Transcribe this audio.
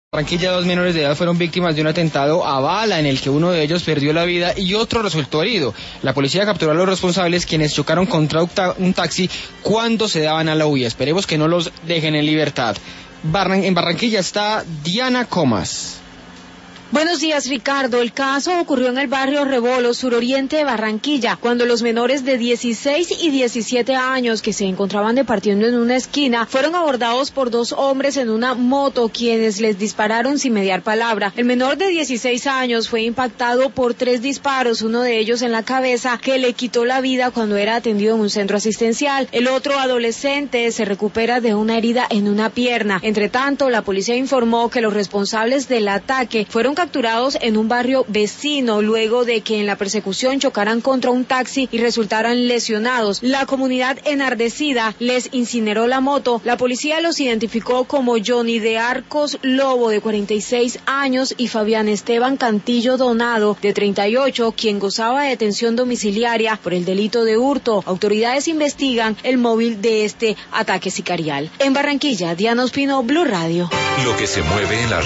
Barranquilla, 2 menores de edad fueron víctimas de un atentado a bala en el que uno de ellos perdió la vida y otro resultó herido. La policía capturó a los responsables, quienes chocaron contra un taxi cuando se daban a la huida. Esperemos que no los dejen en libertad. En Barranquilla está Diana Comas. Buenos días, Ricardo. El caso ocurrió en el barrio Rebolo, suroriente de Barranquilla, cuando los menores de 16 y 17 años que se encontraban departiendo en una esquina fueron abordados por 2 hombres en una moto, quienes les dispararon sin mediar palabra. El menor de 16 años fue impactado por 3 disparos, uno de ellos en la cabeza, que le quitó la vida cuando era atendido en un centro asistencial. El otro adolescente se recupera de una herida en una pierna. Entre tanto, la policía informó que los responsables del ataque fueron capturados en un barrio vecino luego de que en la persecución chocaran contra un taxi y resultaran lesionados. La comunidad enardecida les incineró la moto. La policía los identificó como Johnny de Arcos Lobo, de 46 años, y Fabián Esteban Cantillo Donado, de 38, quien gozaba de detención domiciliaria por el delito de hurto. Autoridades investigan el móvil de este ataque sicarial. En Barranquilla, Diana Ospino, Blue Radio. Lo que se mueve en la